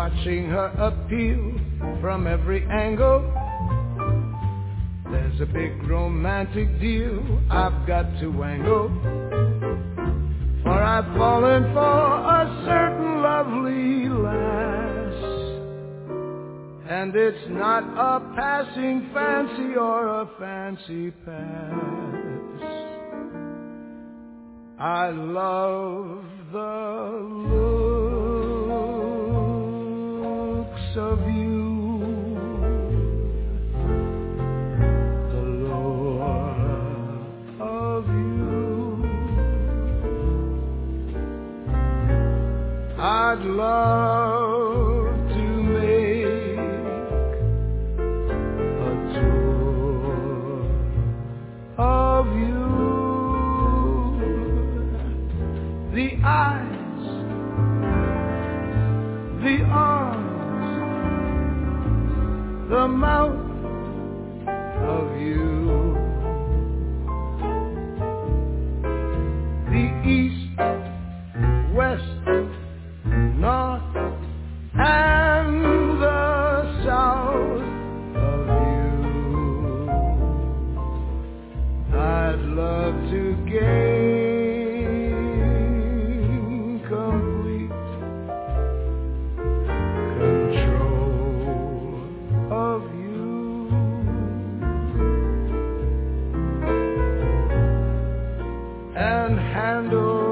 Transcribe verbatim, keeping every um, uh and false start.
watching her appeal from every angle. There's a big romantic deal I've got to wangle, for I've fallen for a certain lovely lass, and it's not a passing fancy or a fancy pass. I love the looks of you, the lure of you. I'd love to make a tour of you. The eyes, the arms, the mouth of you, the east, west, north, and the south of you. I'd love to gain complete control of you, and handle